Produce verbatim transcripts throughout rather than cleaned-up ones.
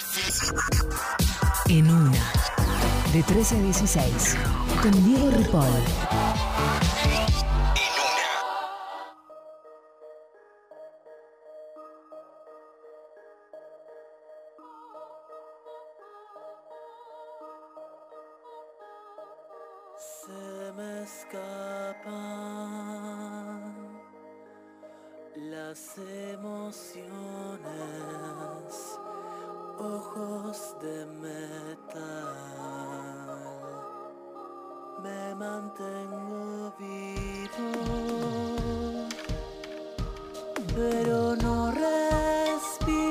En una, de trece a dieciséis, con Diego Ripoll. Se me escapan las emociones, ojos de metal, me mantengo vivo, pero no respiro.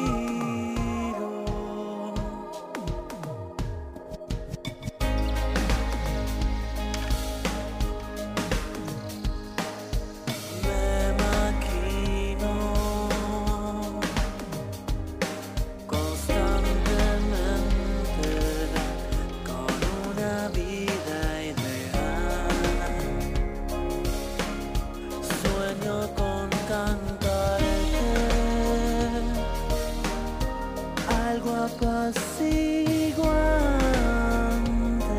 Me maquino constantemente con una vida ideal. Sueño con cantarte algo apaciguante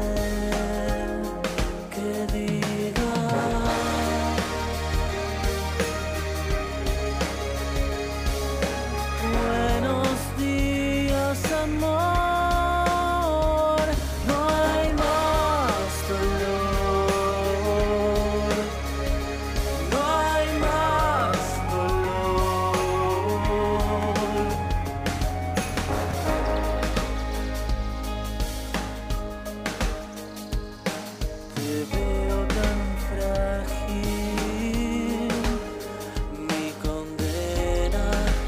que diga: buenos días, amor, no hay más dolor, no hay más dolor. Te veo tan frágil, mi condena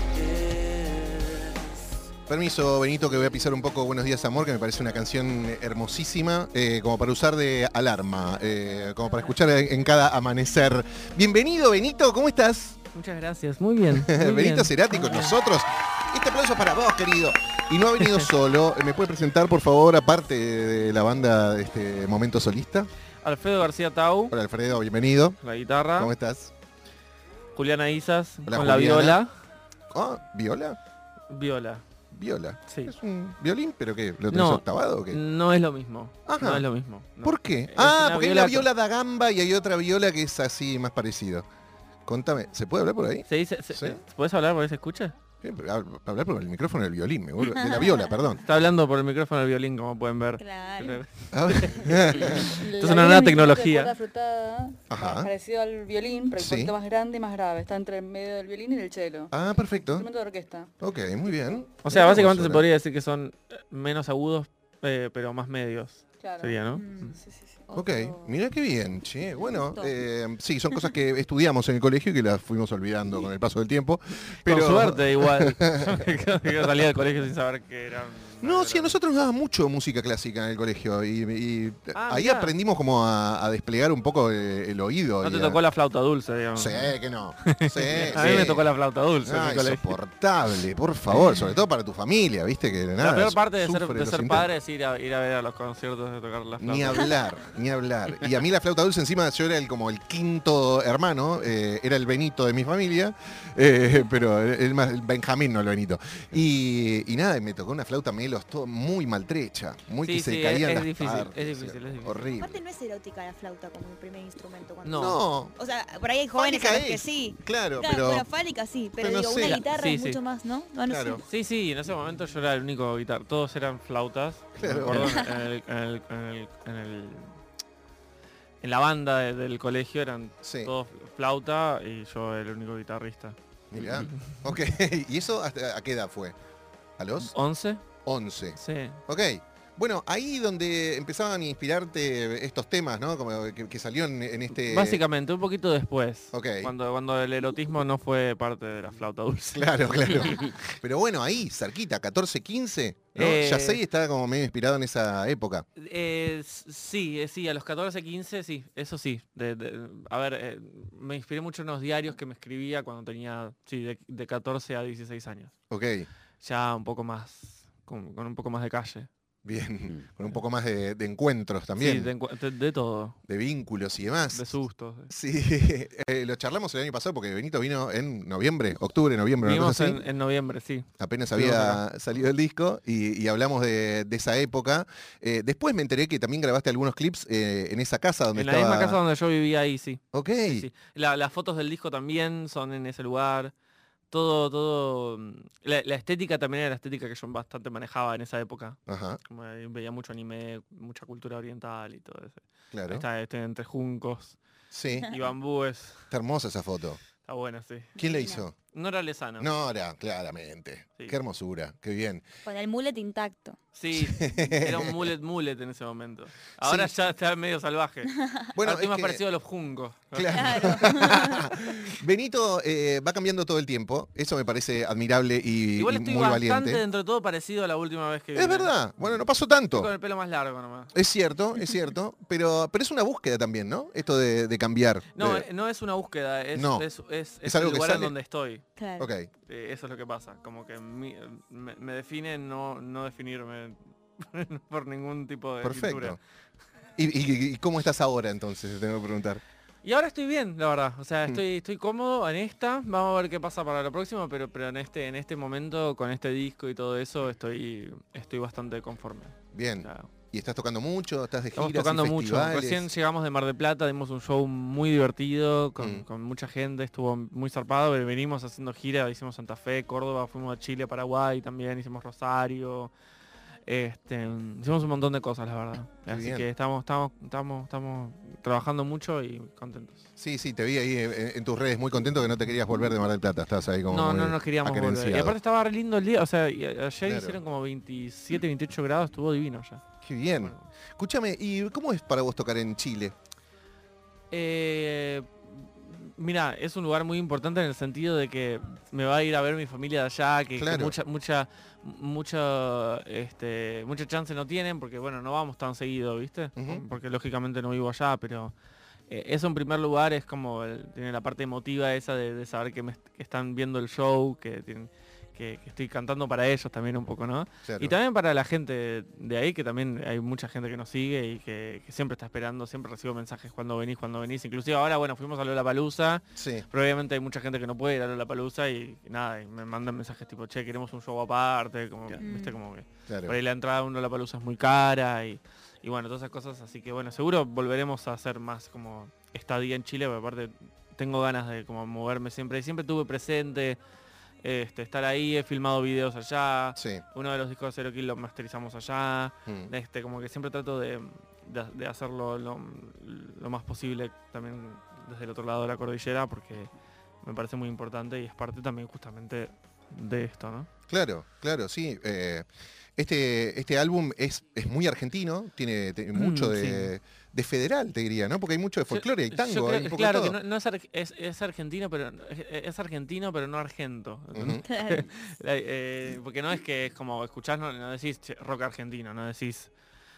es. Permiso, Benito, que voy a pisar un poco Buenos Días, Amor, que me parece una canción hermosísima, eh, como para usar de alarma, eh, como para escuchar en cada amanecer. Bienvenido, Benito, ¿cómo estás? Muchas gracias, muy bien. Muy Benito bien. Cerati con nosotros. Este aplauso es para vos, querido. Y no ha venido solo. ¿Me puede presentar, por favor, aparte de la banda de este momento solista? Alfredo García Tau, Hola, Alfredo, bienvenido. la guitarra. ¿Cómo estás? Juliana Isas, Hola, con la Juliana. viola. Ah, ¿viola? Viola. Viola. Sí. ¿Es un violín, pero qué? ¿Lo tenés No. octavado o qué? No es lo mismo. Ajá. No es lo mismo. no. ¿Por qué? Es Ah, una porque hay viola- una viola da gamba y hay otra viola que es así, más parecido. Contame, ¿se puede hablar por ahí? ¿Se dice? Se, Sí. ¿Puedes hablar por ahí se escucha? Sí, pero hab- Hablar por el micrófono del violín, me vuelvo- de la viola, perdón. Está hablando por el micrófono del violín, como pueden ver. Claro. A ver. Esto es una nueva tecnología. Cuerda frutada, Ajá. parecido al violín, pero un Sí. poquito más grande y más grave. Está entre el medio del violín y del cello. Ah, perfecto. Instrumento de orquesta. Ok, muy bien. O sea, Mirá básicamente vos, se Sora. podría decir que son eh, menos agudos, eh, pero más medios. Claro. Sería, ¿no? Mm, sí, sí, sí. Ok, mira qué bien, che. Bueno, Top. eh, sí, son cosas que estudiamos en el colegio y que las fuimos olvidando con el paso del tiempo. Pero... Con suerte, igual. Yo salía del colegio sin saber que eran... No, sí, a nosotros nos daba mucho música clásica en el colegio y, y Ah, ahí mirá. aprendimos como a, a desplegar un poco el, el oído. No y te a- tocó la flauta dulce, digamos. Sí, que no. Sí, A mí sí. me tocó la flauta dulce en Ah, el colegio. insoportable, por favor, sobre todo para tu familia, viste que nada. La peor parte de ser, sufre de los ser intentos. padre es ir a, ir a ver a los conciertos de tocar la flauta. Ni hablar, ni hablar. Y a mí la flauta dulce encima, yo era el, como el quinto hermano, eh, era el Benito de mi familia, eh, pero el, más- el Benjamín, no el Benito. Y, y nada, me tocó una flauta melos, todo muy maltrecha, muy Sí, que se sí, caían es las difícil, partes, es difícil, es difícil. horrible. Aparte no es erótica la flauta como el primer instrumento. Cuando... No. No, O sea, por ahí hay jóvenes Fálica a los que es, sí. claro, Claro, pero... bueno, fálica sí, pero, pero no digo, sé. una guitarra Sí, es sí. mucho más, ¿no? No, no Claro. sé. Sí, sí, en ese momento yo era el único guitarra. Todos eran flautas. Claro. Me acuerdo en, el- en el- en el- en el- en la banda de- del colegio eran Sí. todos flauta y yo el único guitarrista. Mirá. Ok, ¿y eso hasta a qué edad fue? ¿A los ¿once? once? Sí. Ok. Bueno, ahí donde empezaban a inspirarte estos temas, ¿no? Como que, que salió en, en este... Básicamente, un poquito después. Ok. Cuando, cuando el erotismo no fue parte de la flauta dulce. Claro, claro. Pero bueno, ahí, cerquita, catorce, quince, ¿no? Eh, Yasei estaba como medio inspirado en esa época. Eh, s- sí, eh, sí, a los catorce, quince, sí, eso sí. De- de- a ver, eh, me inspiré mucho en los diarios que me escribía cuando tenía, sí, de, de catorce a dieciséis años. Ok. Ya un poco más, con, con un poco más de calle. Bien, Mm. con un poco más de, de encuentros también, Sí, de, encu- de- de todo. de vínculos y demás. De sustos. Sí, eh, lo charlamos el año pasado porque Benito vino en noviembre, octubre, noviembre, una Vimos cosa así. en, en noviembre, sí. Apenas Estuvimos había salido el disco y, y hablamos de, de esa época. Eh, después me enteré que también grabaste algunos clips eh, en esa casa donde En la estaba... misma casa donde yo vivía ahí, sí. Ok, Sí, sí. La- las fotos del disco también son en ese lugar. Todo, todo. mm, La, la estética también era la estética que yo bastante manejaba en esa época. ajá, Como ahí veía mucho anime, mucha cultura oriental y todo eso. claro. Está, estoy entre juncos Sí, y bambúes. está hermosa esa foto. Está buena, sí. ¿Quién la Divina. hizo? Nora Lezano. Nora, claramente. Sí. Qué hermosura, qué bien. Con el mullet intacto. Sí, era un mullet mullet en ese momento. Ahora ya está medio salvaje. Bueno, Ahora estoy es más que- parecido a los juncos. ¿no? Claro. Benito eh, va cambiando todo el tiempo. Eso me parece admirable y, Igual y estoy muy bastante valiente. dentro de todo parecido a la última vez que vine. Es verdad. Bueno, no pasó Estoy tanto. con el pelo más largo nomás. Es cierto, es cierto. Pero, pero es una búsqueda también, ¿no? Esto de, de cambiar. No, De- eh, no es una búsqueda, es, No. es, es, Es es algo el que lugar en sale. donde estoy. Claro. ok. Eh, eso es lo que pasa. Como que mi- me, me define no, no definirme por ningún tipo de Perfecto. pintura. ¿Y, y- y cómo estás ahora entonces? Tengo que preguntar. Y ahora estoy bien, la verdad. O sea, Mm. estoy, estoy cómodo en esta. Vamos a ver qué pasa para la próxima, pero, pero en este, en este momento, con este disco y todo eso, estoy, estoy bastante conforme. Bien. O sea, ¿Y estás tocando mucho? ¿Estás de estamos giras y tocando mucho. festivales? Recién llegamos de Mar del Plata, dimos un show muy divertido, con, Mm. con mucha gente, estuvo muy zarpado. pero Venimos haciendo gira, hicimos Santa Fe, Córdoba, fuimos a Chile, Paraguay también, hicimos Rosario. Este, hicimos un montón de cosas, la verdad. Qué Así bien. que estamos, estamos, estamos, estamos trabajando mucho y contentos. Sí, sí, te vi ahí en, en tus redes muy contento que no te querías volver de Mar del Plata. Estás ahí como No, muy no nos queríamos volver. Y acerenciado. aparte estaba re lindo el día, o sea, y a- ayer Claro. hicieron como veintisiete, veintiocho grados, estuvo divino ya. Qué bien. Bueno. Escúchame, ¿y cómo es para vos tocar en Chile? Eh, mira, es un lugar muy importante en el sentido de que me va a ir a ver mi familia de allá, que, que Claro. mucha, mucha, mucha, este, mucha chance no tienen, porque bueno, no vamos tan seguido, ¿viste? Ujú. Porque lógicamente no vivo allá, pero eh, eso en primer lugar es como, el- tiene la parte emotiva esa de, de saber que, me, est- que están viendo el show, que, tienen, que, que estoy cantando para ellos también un poco, ¿no? Claro. Y también para la gente de ahí, que también hay mucha gente que nos sigue y que, que siempre está esperando, siempre recibo mensajes cuando venís, cuando venís. Inclusive ahora, bueno, fuimos a Lollapalooza, Sí, pero obviamente hay mucha gente que no puede ir a Lollapalooza y, y nada, y me mandan mensajes tipo, che, queremos un show aparte, como, Ya. viste, como que claro. por ahí la entrada a un Lollapalooza es muy cara y, y bueno, todas esas cosas. Así que bueno, seguro volveremos a hacer más como estadía en Chile, porque aparte tengo ganas de como moverme siempre. Y siempre tuve presente este, estar ahí, he filmado videos allá. Sí. Uno de los discos de Zero Kill lo masterizamos allá. Mm. Este, como que siempre trato de, de, de hacerlo lo, lo más posible también desde el otro lado de la cordillera, porque me parece muy importante y es parte también justamente de esto, ¿no? Claro, claro, sí. eh, este, este álbum es, es muy argentino, tiene, tiene mucho Mm, de, de federal, te diría, ¿no? Porque hay mucho de folclore y Yo- tango. yo creo hay un que- poco claro, de que todo. no, no es, ar- es, es argentino, pero es, es argentino, pero no argento. Ujú. Claro. La- eh, porque no es que es como escuchás, no, no decís "Che, rock argentino, no decís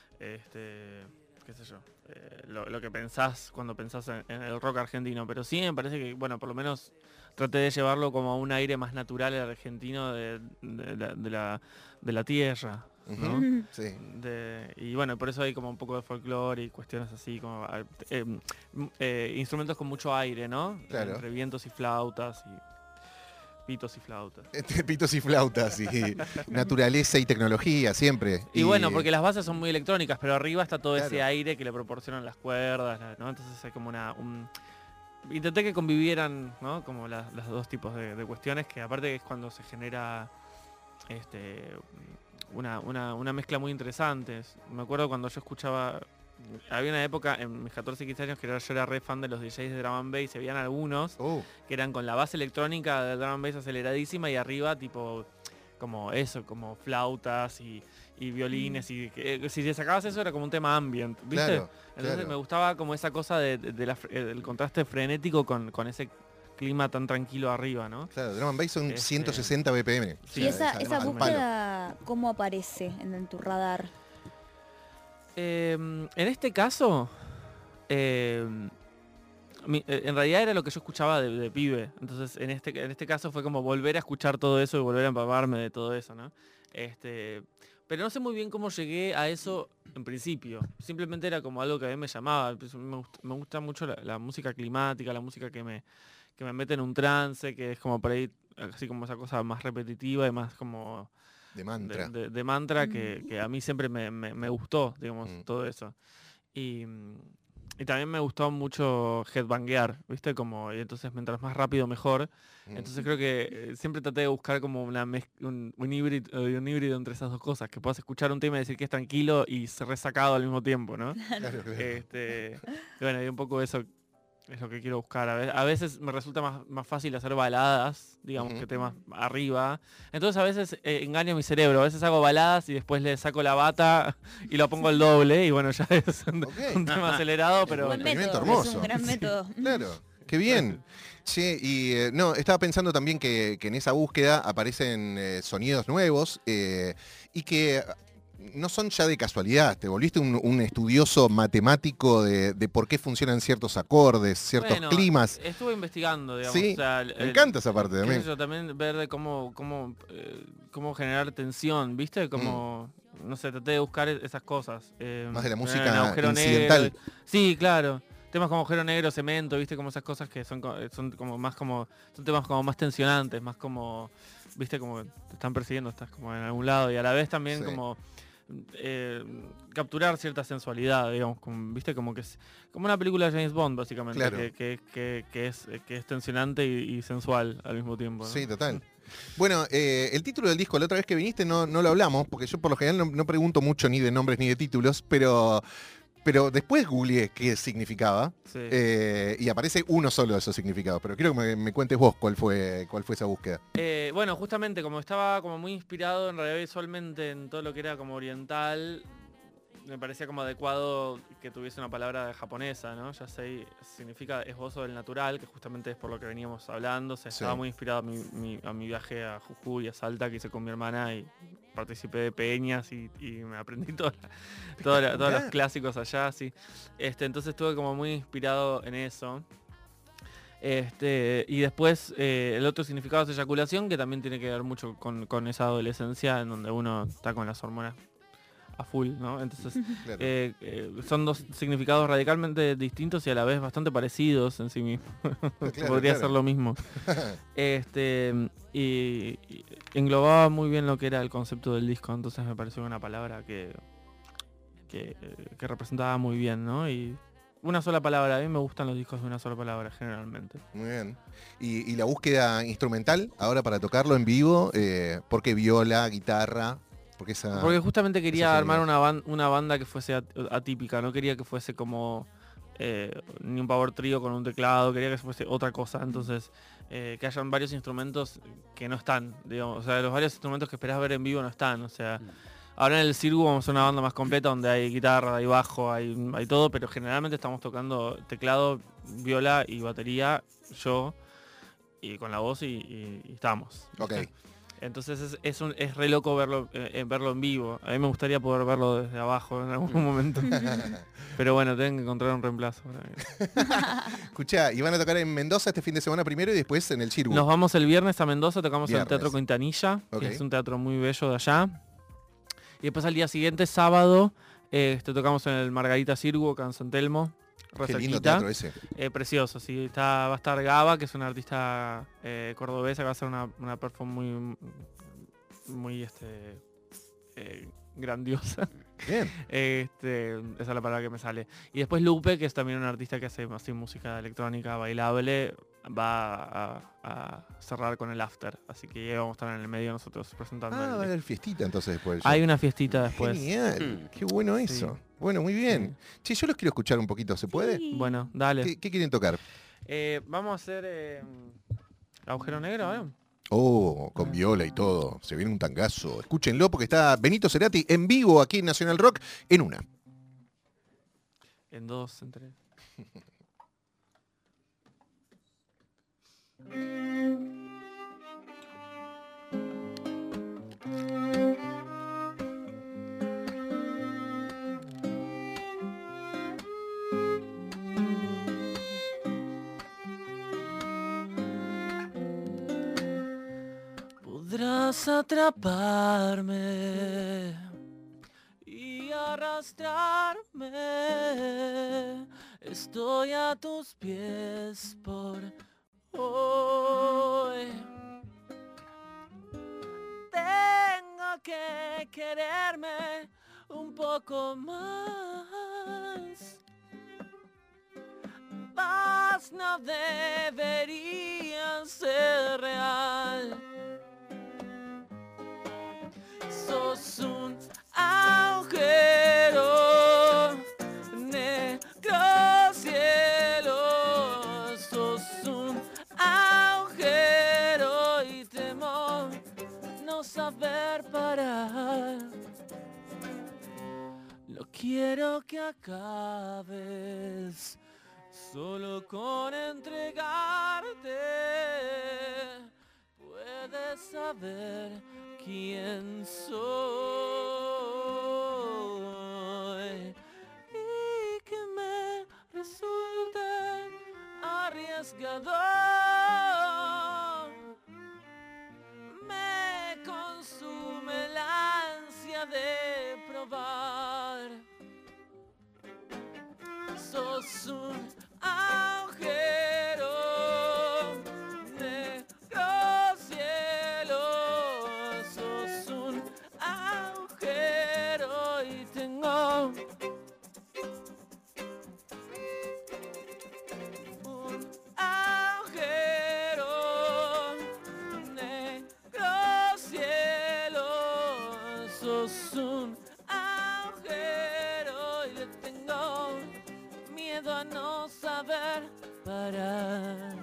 este qué sé yo, eh, lo, lo que pensás cuando pensás en, en el rock argentino, pero sí me parece que, bueno, por lo menos traté de llevarlo como a un aire más natural al argentino de, de la, de, la, de la tierra, ¿no? Ujú. Sí. De- y bueno, por eso hay como un poco de folclore y cuestiones así, como ah, eh, mm, eh, instrumentos con mucho aire, ¿no? Claro. Entre vientos y flautas y pitos y flautas. Este, pitos y flautas y naturaleza y tecnología siempre. Y, bueno, porque las bases son muy electrónicas, pero arriba está todo ese Claro. aire que le proporcionan las cuerdas, la- ¿no? Entonces hay como una... un- Intenté que convivieran, ¿no? Como las, los dos tipos de, de cuestiones, que aparte es cuando se genera este, una, una, una mezcla muy interesante. Me acuerdo cuando yo escuchaba... Había una época en mis catorce, quince años que era- yo era re fan de los D Js de drum and bass, y habían algunos Oh, que eran con la base electrónica del drum and bass aceleradísima y arriba tipo como eso, como flautas y, y violines y que, eh, si le sacabas eso era como un tema ambient, ¿viste? claro, Entonces claro. me gustaba como esa cosa de, de- de la fre- eh, del contraste frenético con, con ese clima tan tranquilo arriba, ¿no? Claro, drum and bass son Este- ciento sesenta B P M. Sí, Y esa, es esa al palo. búsqueda, ¿cómo aparece en, en tu radar? Eh, en este caso, eh, mi- eh, en realidad era lo que yo escuchaba de, de pibe. Entonces, en este, en este caso fue como volver a escuchar todo eso y volver a empaparme de todo eso, ¿no? Este, pero no sé muy bien cómo llegué a eso en principio. Simplemente era como algo que a mí me llamaba. Pues Me gusta, me gusta mucho la, la música climática, la música que me, que me mete en un trance, que es como por ahí, así como esa cosa más repetitiva y más como De mantra. de, de- de mantra que, que a mí siempre me, me- me gustó, digamos, Mm. todo eso. Y, mm, y también me gustó mucho headbanguear, ¿viste? Como, y entonces mientras más rápido mejor. Mm. Entonces creo que eh, siempre traté de buscar como una mez- un, un híbrido, un híbrido entre esas dos cosas, que puedas escuchar un tema y decir que es tranquilo y ser resacado al mismo tiempo, ¿no? Claro, claro. Este, y bueno, y un poco eso es lo que quiero buscar. A ve- a veces me resulta más, más fácil hacer baladas, digamos, Ujú. que temas arriba. Entonces a veces eh, engaño mi cerebro. A veces hago baladas y después le saco la bata y lo pongo el doble. Y bueno, ya es un, Ok. un tema acelerado, pero... Buen experimento método, es hermoso. un gran método. Claro, qué bien. Sí, y eh, no, estaba pensando también que, que en esa búsqueda aparecen eh, sonidos nuevos eh, y que no son ya de casualidad. Te volviste un, un estudioso matemático de, de por qué funcionan ciertos acordes, ciertos Bueno, climas. estuve investigando, digamos. Sí, o sea, el- Me el- encanta esa parte qué sé también. yo, también ver de cómo, cómo, eh, cómo generar tensión, ¿viste? Como, no sé, traté de buscar e- esas cosas. eh, Más de la en música Agujero incidental. Negro. Sí, claro. Temas como agujero negro, cemento, ¿viste? Como esas cosas que son, co- eh, son como más como, son temas como más tensionantes, más como, ¿viste? Como te están persiguiendo, estás como en algún lado y a la vez también Sí. como eh, capturar cierta sensualidad, digamos, como, ¿viste? Como que es como una película de James Bond, básicamente, Claro. que, que, que, que es, que es tensionante y, y sensual al mismo tiempo, ¿no? Sí, total. Bueno, eh, el título del disco, la otra vez que viniste no, no lo hablamos, porque yo por lo general no, no pregunto mucho ni de nombres ni de títulos, pero, pero después googleé qué significaba Sí. eh, y aparece uno solo de esos significados, pero quiero que me, me cuentes vos cuál fue, cuál fue esa búsqueda. Eh, bueno, justamente como estaba como muy inspirado en realidad visualmente en todo lo que era como oriental, me parecía como adecuado que tuviese una palabra japonesa, ¿no? Ya sé, significa esbozo del natural, que justamente es por lo que veníamos hablando. O sea, Sí. estaba muy inspirado a mi, mi- a mi viaje a Jujuy, a Salta, que hice con mi hermana y participé de peñas y, y me aprendí toda la- toda la- todos los Mirá. clásicos allá, sí. Este, entonces estuve como muy inspirado en eso. Este, y después eh, el otro significado es eyaculación, que también tiene que ver mucho con, con esa adolescencia en donde uno está con las hormonas a full, ¿no? Entonces Claro. eh, eh, son dos significados radicalmente distintos y a la vez bastante parecidos en sí mismos. Claro, Podría claro. ser lo mismo. Este, y, y englobaba muy bien lo que era el concepto del disco, entonces me pareció una palabra que, que, eh, que representaba muy bien, ¿no? Y una sola palabra, a mí me gustan los discos de una sola palabra generalmente. Muy bien. Y, y la búsqueda instrumental, ahora para tocarlo en vivo, eh, ¿por qué viola, guitarra? Porque esa... Porque justamente quería esa armar genial. una, ban- una banda que fuese at- atípica, no quería que fuese como eh, ni un power trío con un teclado, quería que fuese otra cosa, entonces eh, que hayan varios instrumentos que no están, digamos, o sea, los varios instrumentos que esperás ver en vivo no están, o sea, ahora en el Cirgu vamos a hacer una banda más completa donde hay guitarra, hay bajo, hay, hay todo, pero generalmente estamos tocando teclado, viola y batería, yo, y con la voz y, y- y estamos. Ok. Entonces es, es, un, es re loco verlo, eh, eh, verlo en vivo. A mí me gustaría poder verlo desde abajo en algún momento. Pero bueno, tengo que encontrar un reemplazo. Escuchá, y van a tocar en Mendoza este fin de semana primero y después en el Chirgu. Nos vamos el viernes a Mendoza, tocamos en el Viernes. Teatro Quintanilla, Ok. que es un teatro muy bello de allá. Y después al día siguiente, sábado, eh, este, tocamos en el Margarita Cirgu, acá en San Telmo. re Qué lindo cerquita. teatro ese. Eh, precioso, sí. Está, va a estar Gaba, que es una artista eh, cordobesa, que va a hacer una, una perform muy, muy este, eh, grandiosa. Bien. Este, esa es la palabra que me sale. Y después Lupe, que es también una artista que hace así música electrónica bailable, va a, a cerrar con el after. Así que ya vamos a estar en el medio nosotros presentando. Ah, el va a disco. haber fiestita entonces después. del show. Hay una fiestita después. Genial. Qué bueno eso. Bueno, muy bien. Che, yo los quiero escuchar un poquito, ¿se puede? Sí. Bueno, dale. ¿Qué, qué quieren tocar? Eh, vamos a hacer eh, agujero negro, ¿eh? Oh, con viola y todo. Se viene un tangazo. Escúchenlo porque está Benito Cerati en vivo aquí en Nacional Rock en una. En dos, en tres. Podrás Quieres atraparme y arrastrarme. Estoy a tus pies por hoy. Tengo que quererme un poco más. Paz no debería ser real. Sos un agujero, negro cielo. Sos un agujero y temo no saber parar. No quiero que acabes solo con entregarte. Puedes saber quién soy y que me resulte arriesgado. Me consume la ansia de probar. Sos un agujero, negro cielo. Sos un agujero y tengo un agujero, negro cielo. Sos un agujero y le tengo miedo a no saber parar.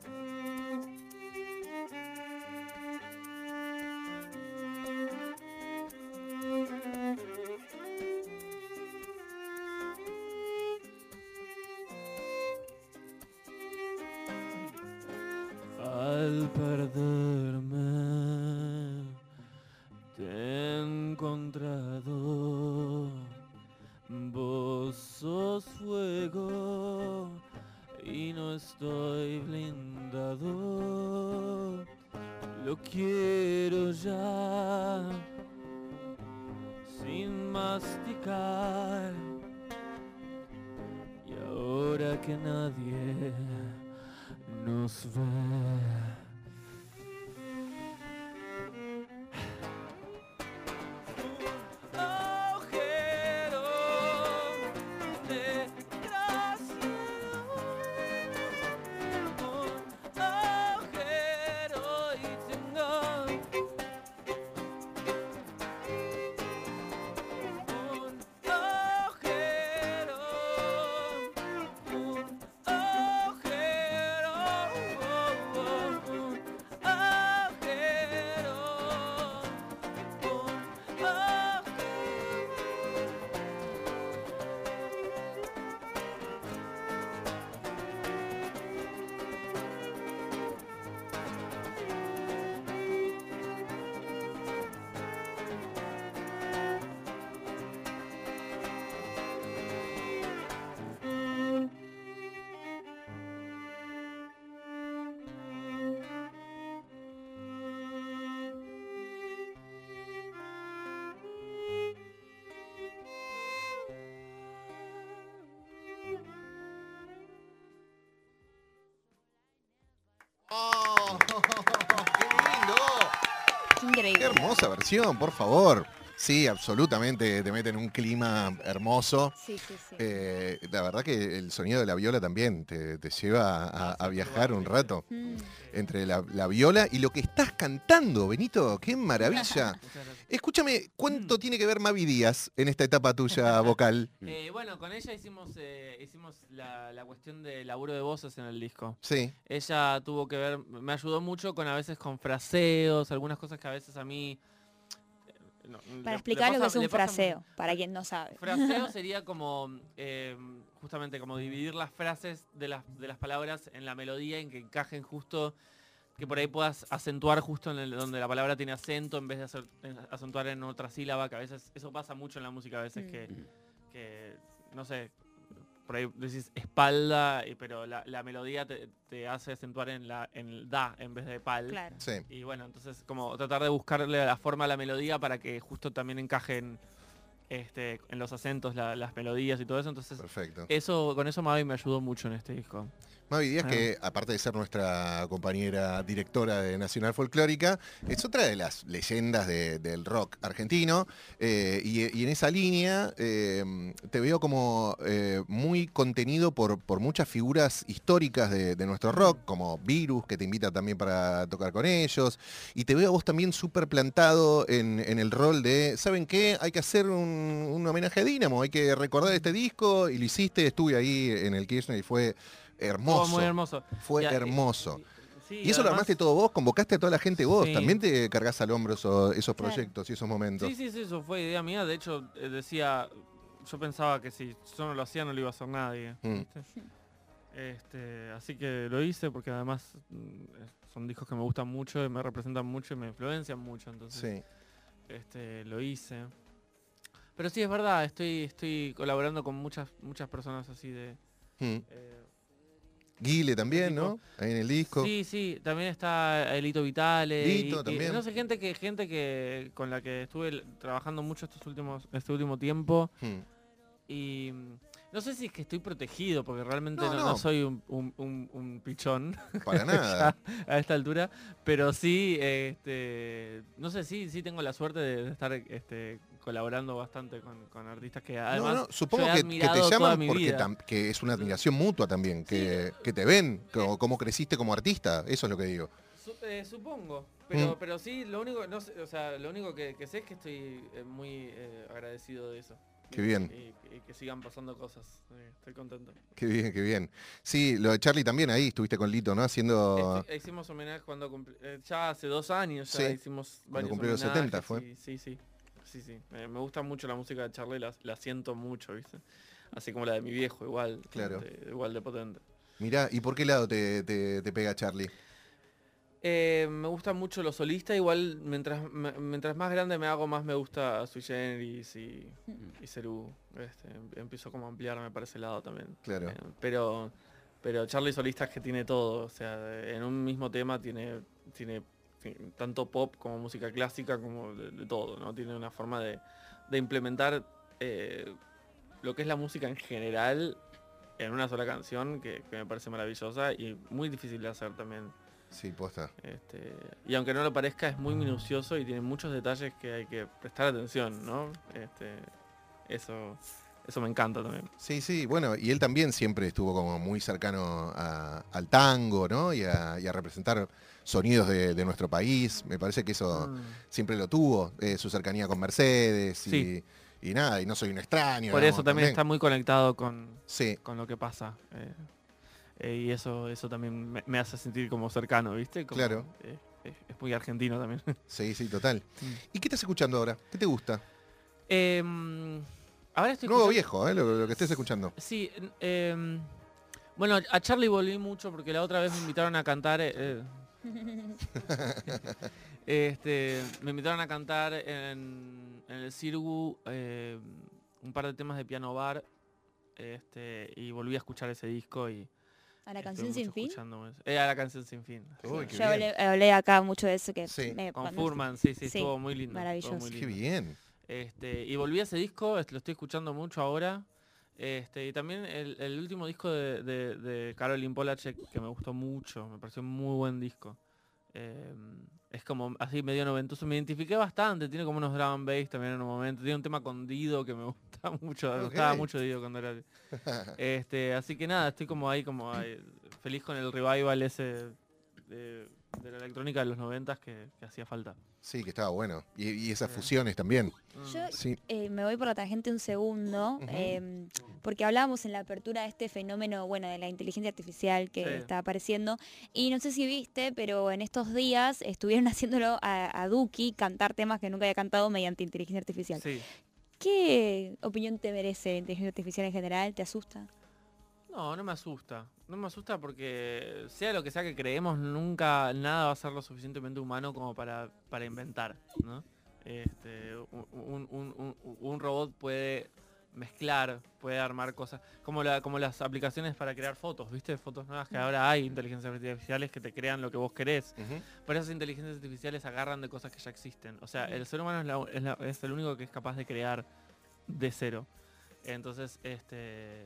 Al perderme te he encontrado. Vos sos fuego y no estoy blindado. Lo quiero ya, sin masticar. Y ahora que nadie nos ve, ¡Oh! ¡Qué lindo! Increíble. ¡Qué hermosa versión, por favor! Sí, absolutamente, te mete en un clima hermoso. Sí, sí, sí. Eh, la verdad que el sonido de la viola también te, te lleva a, a viajar un rato. Mm. Entre la, la viola y lo que estás cantando, Benito, qué maravilla. Muchas gracias. Escúchame, ¿cuánto tiene que ver Mavi Díaz en esta etapa tuya vocal? Eh, bueno, con ella hicimos eh, hicimos la, la cuestión de laburo de voces en el disco. Sí. Ella tuvo que ver, me ayudó mucho con a veces con fraseos, algunas cosas que a veces a mí... eh, no, le- Para le explicar lo que pasa- es un le pasa fraseo, mucho. para quien no sabe. Fraseo sería como, eh, justamente como dividir las frases de las, de las palabras en la melodía, en que encajen justo, que por ahí puedas acentuar justo en el, donde la palabra tiene acento, en vez de hacer, en- acentuar en otra sílaba, que a veces, eso pasa mucho en la música, a veces Mm. que, que, no sé, por ahí decís espalda, y- pero la, la melodía te, te hace acentuar en la en el da en vez de pal. Claro. Sí. Y bueno, entonces como tratar de buscarle la forma a la melodía para que justo también encajen este, en los acentos la- las melodías y todo eso. Entonces Perfecto. eso con eso Mavi me ayudó mucho en este disco. Mavi Díaz, Ah. que aparte de ser nuestra compañera directora de Nacional Folclórica, es otra de las leyendas de- del rock argentino. eh, y, y en esa línea eh, te veo como eh, muy contenido por, por muchas figuras históricas de, de nuestro rock, como Virus, que te invita también para tocar con ellos. Y te veo a vos también súper plantado en, en el rol de, ¿saben qué? Hay que hacer un, un homenaje a Dínamo, hay que recordar este disco. Y lo hiciste, estuve ahí en el Kirchner y fue hermoso. Todo muy hermoso. Fue Y a- y- hermoso. y- sí, Y eso lo además- armaste todo vos, convocaste a toda la gente vos. Sí. También te cargas al hombro eso- esos Claro. proyectos y esos momentos. Sí, sí, sí, eso fue idea mía. De hecho, eh, decía, yo pensaba que si yo no lo hacía no lo iba a hacer nadie. Mm. ¿viste? Este, así que lo hice porque además mm, son discos que me gustan mucho y me representan mucho y me influencian mucho. Entonces, Sí. este, lo hice. Pero sí, es verdad, estoy, estoy colaborando con muchas, muchas personas así de... Mm. eh, Guile también, tipo. ¿no? Ahí en el disco. Sí, sí, también está Elito Vitale. y- Lito y, también. no sé, gente que gente que con la que estuve l- trabajando mucho estos últimos este último tiempo. Mm. Y mm, no sé si es que estoy protegido, porque realmente No, no, no. no soy un, un- un- un pichón Para nada. a esta altura, pero sí, este, no sé, sí, sí tengo la suerte de, de estar este, colaborando bastante con, con artistas que además no, no, supongo yo he que, que te admirado toda llaman mi porque vida. tam- que es una admiración mutua también, que, que te ven, como, cómo creciste como artista, eso es lo que digo. Su- eh, supongo, pero, Mm. pero sí, lo único, no sé, o sea, lo único que, que sé es que estoy eh, muy eh, agradecido de eso. Qué Y- bien. Y, y que sigan pasando cosas. eh, estoy contento. Qué bien, qué bien. Sí, lo de Charlie también ahí, estuviste con Lito, ¿no? Haciendo... Este, hicimos homenaje cuando cumpli- eh, ya hace dos años ya Sí, hicimos cuando varios cumplió los homenajes setenta fue. y- sí, sí, sí, sí. Me, me gusta mucho la música de Charlie, la, la siento mucho, ¿viste? Así como la de mi viejo, igual. Claro. de- igual de potente. Mirá, ¿y por qué lado te, te- te pega Charlie? Eh, me gusta mucho lo solista, igual mientras me- mientras más grande me hago, más me gusta Sui Generis y, y Cerú. Este, em- empiezo como a ampliarme para ese lado también. Claro. Eh, pero, pero Charlie solista es que tiene todo, o sea, en un mismo tema tiene, tiene fin, tanto pop como música clásica, como de, de todo, ¿no? Tiene una forma de, de implementar eh, lo que es la música en general en una sola canción que, que me parece maravillosa y muy difícil de hacer también. Sí, posta. Este, y aunque no lo parezca, es muy minucioso y tiene muchos detalles que hay que prestar atención, ¿no? Este, eso, eso me encanta también. Sí, sí, bueno, y él también siempre estuvo como muy cercano a- al tango, ¿no? Y a, y a representar sonidos de, de nuestro país. Me parece que eso Mm. siempre lo tuvo, eh, su cercanía con Mercedes y, Sí. y nada, y no soy un extraño. Por digamos, eso también está muy conectado con, Sí, con lo que pasa. eh, eh, y eso, eso también me, me hace sentir como cercano, ¿viste? Como, Claro. eh, es, es muy argentino también. sí, sí, total. Mm. ¿Y qué estás escuchando ahora? ¿Qué te gusta? Em, ahora estoy Nuevo escuchando- viejo, ¿eh? Lo, lo que estés escuchando. Sí, n- em, bueno, a Charlie volví mucho porque la otra vez me invitaron a cantar. eh, eh, este, me invitaron a cantar en, en el Cirgu eh, un par de temas de piano bar. Este, y volví a escuchar ese disco y. A la estuve canción mucho sin fin. escuchando eso. Eh, a la canción sin fin. Uy, qué Yo hablé, bien. hablé acá mucho de eso que Sí. me Con cuando- Furman, sí, sí, Sí, estuvo muy lindo. estuvo maravilloso. muy Qué lindo. bien. Este, y volví a ese disco, es- lo estoy escuchando mucho ahora. Este, y también el, el último disco de, de, de Caroline Polachek que me gustó mucho, me pareció un muy buen disco. Eh, es como así medio noventoso, me identifiqué bastante, tiene como unos drum and bass también en un momento, tiene un tema con Dido que me gusta mucho, me Ok. gustaba mucho Dido cuando era... este, así que nada, estoy como ahí, como ahí, feliz con el revival ese de, de la electrónica de los noventas que, que hacía falta. Sí, que estaba bueno. Y, y esas Sí. fusiones también. Mm. Yo Sí. eh, me voy por la tangente un segundo, Ujú. eh, porque hablábamos en la apertura de este fenómeno, bueno, de la inteligencia artificial que Sí. está apareciendo, y no sé si viste, pero en estos días estuvieron haciéndolo a, a Duki cantar temas que nunca había cantado mediante inteligencia artificial. Sí. ¿Qué opinión te merece la inteligencia artificial en general? ¿Te asusta? No, no me asusta. No me asusta porque sea lo que sea que creemos, nunca nada va a ser lo suficientemente humano como para, para inventar, ¿no? Este, un, un- un- un- un robot puede Claro, puede armar cosas. Como la, como las aplicaciones para crear fotos, ¿viste? Fotos nuevas que ahora hay inteligencias artificiales que te crean lo que vos querés. Ujú. Pero esas inteligencias artificiales agarran de cosas que ya existen. O sea, el ser humano es, la- es la- es el único que es capaz de crear de cero. Entonces, este,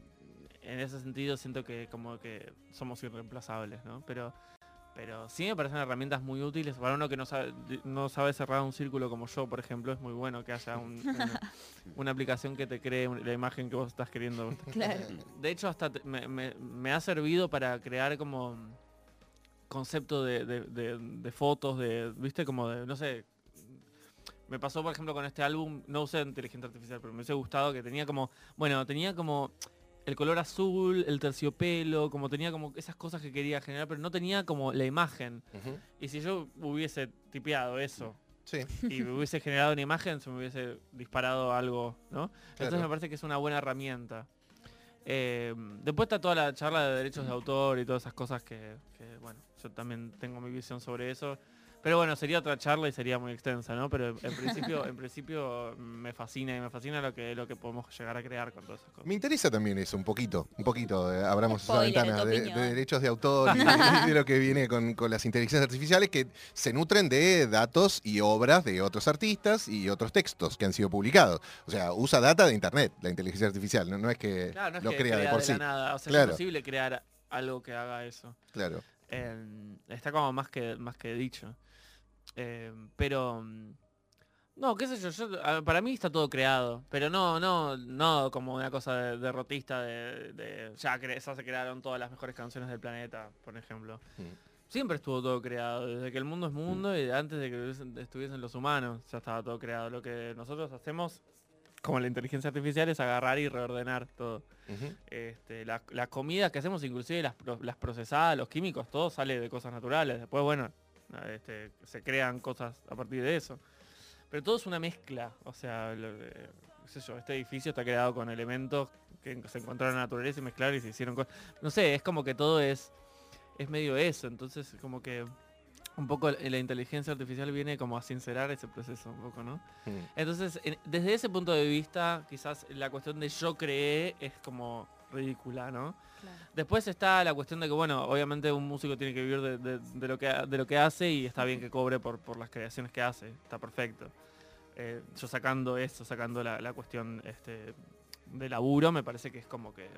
en ese sentido siento que como que somos irreemplazables, ¿no? Pero, pero sí me parecen herramientas muy útiles. Para uno que no sabe, no sabe cerrar un círculo como yo, por ejemplo, es muy bueno que haya un- una, una aplicación que te cree un- la imagen que vos estás queriendo. Claro. De hecho, hasta te- me, me- me ha servido para crear como concepto de, de- de- de fotos, de, viste, como de, no sé, me pasó por ejemplo con este álbum, no usé inteligencia artificial, pero me hubiese gustado que tenía como, bueno, tenía como el color azul, el terciopelo, como tenía como esas cosas que quería generar, pero no tenía como la imagen. Ujú. Y si yo hubiese tipeado eso Sí, y me hubiese generado una imagen, se me hubiese disparado algo, ¿no? Entonces Claro. me parece que es una buena herramienta. Eh, después está toda la charla de derechos de autor y todas esas cosas que, que, bueno, yo también tengo mi visión sobre eso. Pero bueno, sería otra charla y sería muy extensa, ¿no? Pero en principio, en principio me fascina y me fascina lo que, lo que podemos llegar a crear con todas esas cosas. me interesa también eso, un poquito, un poquito, eh, abramos esa Spoiler de ventana tu de, opinión. de derechos de autor y de, de lo que viene con, con las inteligencias artificiales que se nutren de datos y obras de otros artistas y otros textos que han sido publicados. O sea, usa data de internet, la inteligencia artificial, no, no es que Claro, no es lo que crea de por la sí. nada. O sea, Claro. es imposible crear algo que haga eso. Claro. Eh, está como más que, más que dicho. Eh, pero... mm, No, qué sé yo, yo, a- para mí está todo creado, pero no, no, no como una cosa de- derrotista de, de ya, cre- ya se crearon todas las mejores canciones del planeta, por ejemplo. Mm. Siempre estuvo todo creado, desde que el mundo es mundo y antes de que hubiesen- estuviesen los humanos, ya estaba todo creado. Lo que nosotros hacemos, como la inteligencia artificial, es agarrar y reordenar todo. Ujú. Este, la- las comidas que hacemos, inclusive las, pro- las procesadas, los químicos, todo sale de cosas naturales. Después, bueno, este, se crean cosas a partir de eso. Pero todo es una mezcla. O sea, lo- eh, qué sé yo, este edificio está creado con elementos que se encontraron en la naturaleza y mezclaron y se hicieron cosas. No sé, es como que todo es, es medio eso. Entonces, como que un poco la inteligencia artificial viene como a sincerar ese proceso un poco, ¿no? Mm. Entonces, en- desde ese punto de vista, quizás la cuestión de yo creé es como ridícula, ¿no? Claro. Después está la cuestión de que, bueno, obviamente un músico tiene que vivir de, de- de lo, que, ha- de lo que hace y está bien que cobre por, por las creaciones que hace, está perfecto. Eh, yo sacando eso, sacando la, la cuestión este, de laburo, me parece que es como que...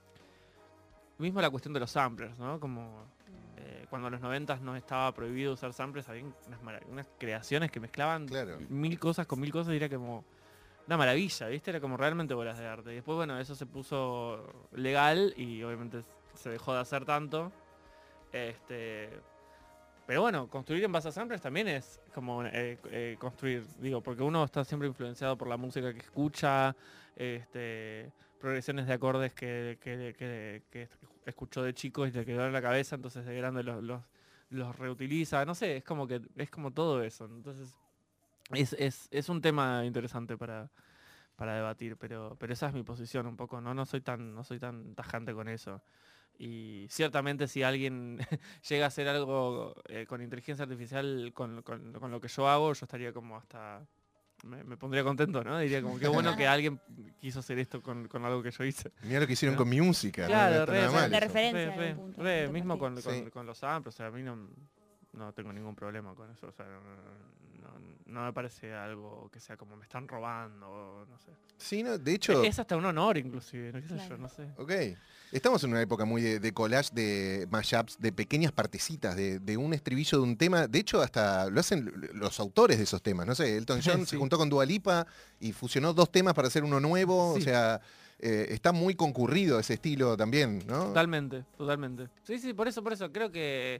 Mismo la cuestión de los samplers, ¿no? Como eh, cuando en los noventas no estaba prohibido usar samplers, había unas, mara- unas creaciones que mezclaban Claro. mil cosas con mil cosas y era como una maravilla, ¿viste? Era como realmente obras de arte. Y después, bueno, eso se puso legal y obviamente se dejó de hacer tanto. Este, pero bueno, construir en base a samplers también es como eh, eh, construir, digo, porque uno está siempre influenciado por la música que escucha, este, progresiones de acordes que, que- que- que escuchó de chico y le quedó en la cabeza, entonces de grande los, los, los reutiliza, no sé, es como que es como todo eso. Entonces es, es, es un tema interesante para, para debatir, pero, pero esa es mi posición un poco, ¿no? No soy tan, no soy tan tajante con eso. Y ciertamente si alguien llega a hacer algo eh, con inteligencia artificial, con, con- con lo que yo hago, yo estaría como hasta... Me, me pondría contento, ¿no? Diría como qué bueno que alguien quiso hacer esto con, con algo que yo hice. Mirá lo que hicieron ¿No? con mi música. no Claro, está re, nada re, mal de eso. referencia. Re, en re, algún punto, re, punto mismo con, partida. Sí. con- con los samples, o sea, a mí no, no tengo ningún problema con eso. O sea, no, no- no me parece algo que sea como me están robando, o no sé. Sí, no, de hecho, Es hasta un honor inclusive, no qué sé yo, Claro. no sé. ok. Estamos en una época muy de, de collage, de mashups, de pequeñas partecitas, de, de un estribillo de un tema. De hecho, hasta lo hacen l- los autores de esos temas. No sé, Elton John se Sí. juntó con Dua Lipa y fusionó dos temas para hacer uno nuevo. O Sí. sea, eh, está muy concurrido ese estilo también, ¿no? Totalmente, totalmente. Sí, sí, por eso, por eso, creo que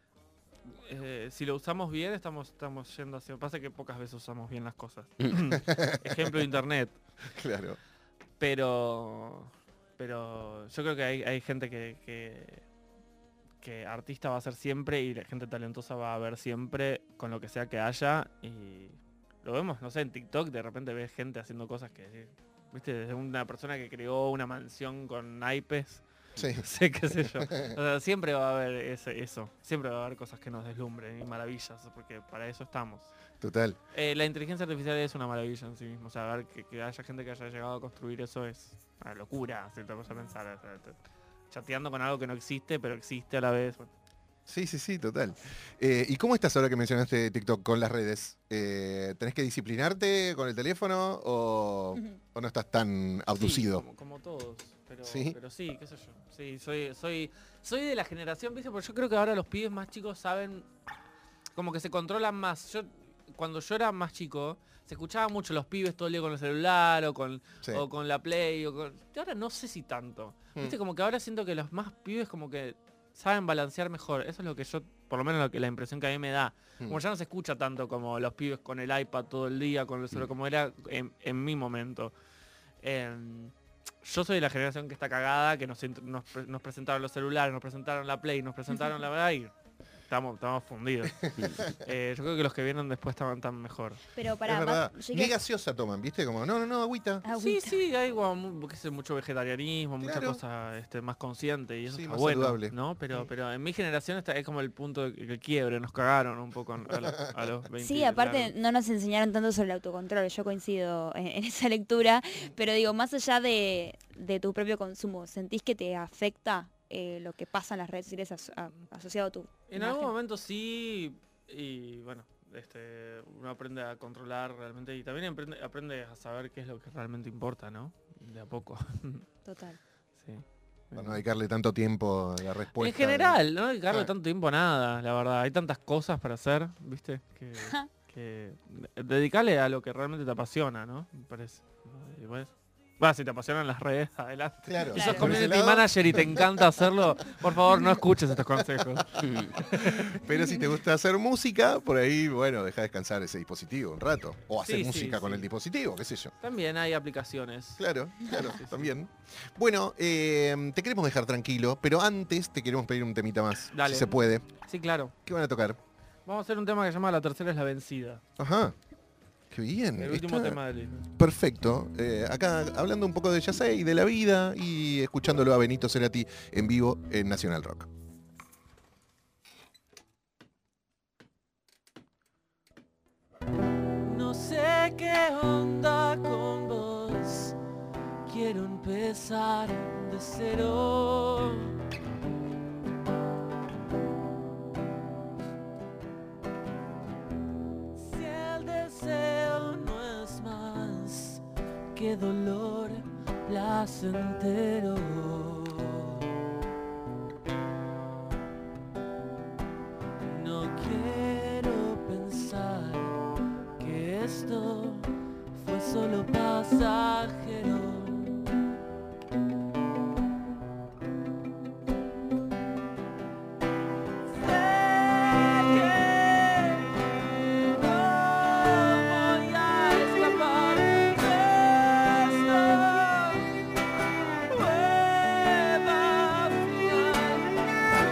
eh, si lo usamos bien estamos, estamos yendo hacia... Pasa que pocas veces usamos bien las cosas. Ejemplo de internet. Claro. Pero pero yo creo que hay, hay gente que, que, que artista va a ser siempre y la gente talentosa va a haber siempre con lo que sea que haya. Y lo vemos, no sé, en TikTok de repente ves gente haciendo cosas que, viste, desde una persona que creó una mansión con naipes Sí. sé qué sé yo. O sea, siempre va a haber ese, eso. Siempre va a haber cosas que nos deslumbren y maravillas, porque para eso estamos. Total. Eh, la inteligencia artificial es una maravilla en sí mismo. O sea, ver que, que haya gente que haya llegado a construir eso es una locura, si te vas a pensar. O sea, te- chateando con algo que no existe, pero existe a la vez. Bueno, Sí, sí, sí, total. Eh, ¿Y cómo estás ahora que mencionaste TikTok con las redes? Eh, ¿Tenés que disciplinarte con el teléfono o, o no estás tan abducido? Sí, como, como todos. Pero ¿Sí? ¿Sí? pero sí, qué sé yo. Sí, soy, soy, soy de la generación, ¿viste? Porque yo creo que ahora los pibes más chicos saben, como que se controlan más. Yo, cuando yo era más chico, se escuchaba mucho los pibes todo el día con el celular o con, Sí. o con la Play. O con... y ahora no sé si tanto. Mm. ¿Viste? Como que ahora siento que los más pibes como que saben balancear mejor. Eso es lo que yo, por lo menos lo que, la impresión que a mí me da. Mm. Como ya no se escucha tanto como los pibes con el iPad todo el día, con el celular, Mm. como era en, en mi momento. Em, yo soy de la generación que está cagada, que nos, int- nos, pre- nos presentaron los celulares, nos presentaron la Play, nos presentaron la verdad y estamos, estamos fundidos. Eh, yo creo que los que vienen después estaban tan mejor. Pero Es para verdad. más, Ni llegué- gaseosa toman, ¿viste? Como, no, no, no, agüita. Sí, agüita. sí, hay como, mu- qué sé, mucho vegetarianismo, mucha Claro. cosa este, más consciente y eso Sí, está más bueno, saludable. ¿no? Pero, Mm. pero en mi generación está, es como el punto de que el quiebre, nos cagaron un poco a los, a los veinte. Sí, aparte largos. no nos enseñaron tanto sobre el autocontrol, yo coincido en, en esa lectura, pero digo, más allá de, de tu propio consumo, ¿sentís que te afecta eh, lo que pasa en las redes sociales aso- a- asociado a tu En imagen? algún momento sí, y bueno, este, uno aprende a controlar realmente y también aprende, aprende a saber qué es lo que realmente importa, ¿no? De a poco. Total. Sí. Para no dedicarle tanto tiempo a la respuesta. En general, no dedicarle Ah. tanto tiempo a nada, la verdad. Hay tantas cosas para hacer, ¿viste? Que, que de- dedicarle a lo que realmente te apasiona, ¿no? Me parece. Y pues, va, si te apasionan las redes, adelante. Claro. Si sos Claro. Por ese community lado, manager y te encanta hacerlo, por favor no escuches estos consejos. pero si te gusta hacer música, por ahí, bueno, deja descansar ese dispositivo un rato. O hacer Sí, sí, música con sí. el dispositivo, qué sé yo. También hay aplicaciones. Claro, claro, Sí, sí. también. Bueno, eh, te queremos dejar tranquilo, pero antes te queremos pedir un temita más, Dale. si se puede. Sí, claro. ¿Qué van a tocar? Vamos a hacer un tema que se llama La tercera es la vencida. Ajá. Qué bien. El último está tema del disco. Perfecto. Eh, acá hablando un poco de Yasey y de la vida y escuchándolo a Benito Cerati en vivo en Nacional Rock. No sé qué onda con vos. Quiero empezar de cero. Si el deseo no es más que dolor placentero. No quiero pensar que esto fue solo pasajero. Sé que no voy a escapar de esto. Prueba final.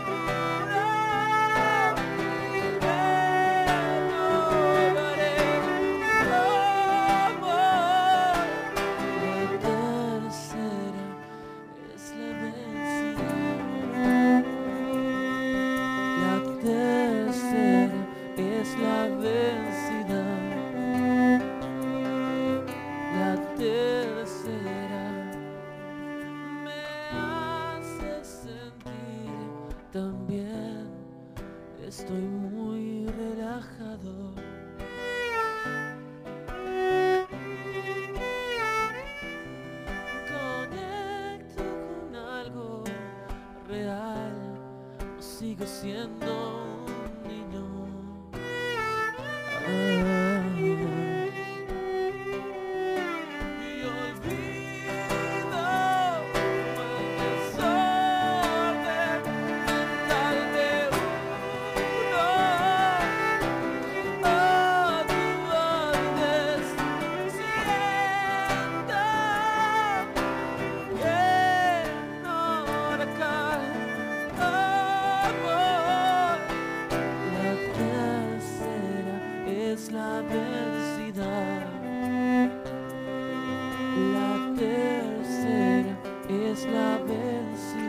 Es la vencida. La tercera me hace sentir tan bien. Estoy muy relajado. Conecto con algo real. O sigo siendo un niño. Ah. Y olvido el desorden mental de uno. Oh, tú olvides, siento que no la cae amor. La tercera es la vencida. La tercera es la vencida.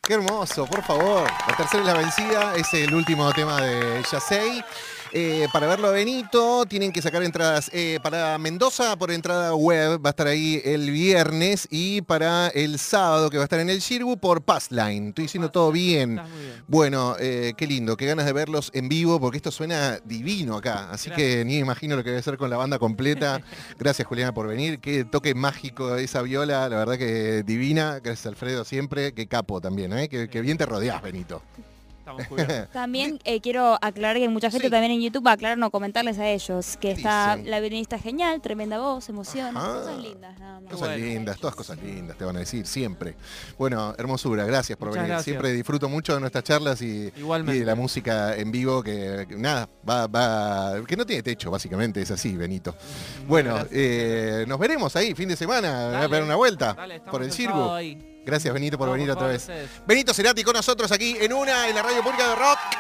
Qué hermoso, por favor. La tercera es la vencida, es el último tema de Yasei. Eh, para verlo a Benito tienen que sacar entradas. Eh, para Mendoza por entrada web va a estar ahí el viernes y para el sábado que va a estar en el Shirgu por Passline. Estoy diciendo todo bien. Estás muy bien. Bueno, eh, qué lindo, qué ganas de verlos en vivo porque esto suena divino acá. Así Gracias. que ni me imagino lo que debe ser con la banda completa. Gracias Juliana por venir. Qué toque mágico esa viola, la verdad que divina. Gracias Alfredo siempre. Qué capo también, ¿eh? Qué, qué bien te rodeás, Benito. Estamos cubiertos. También eh, quiero aclarar que hay mucha gente Sí. también en YouTube, aclarar, no comentarles a ellos, que está Dicen. la violinista genial, tremenda voz, emoción, Ajá. cosas lindas nada más. Cosas Bueno. lindas, todas cosas lindas te van a decir, siempre. Bueno, hermosura, gracias por Muchas venir. gracias. Siempre disfruto mucho de nuestras charlas y, Igualmente. y de la música en vivo, que, que nada, va, va, que no tiene techo, básicamente, es así, Benito. Bueno, gracias. eh, nos veremos ahí, fin de semana, voy a Dale, pegar una vuelta Dale, estamos por el el circo. sábado ahí. Gracias, Benito, por No, venir por otra favor, vez. ustedes. Benito Cerati con nosotros aquí en una, en la radio pública de rock.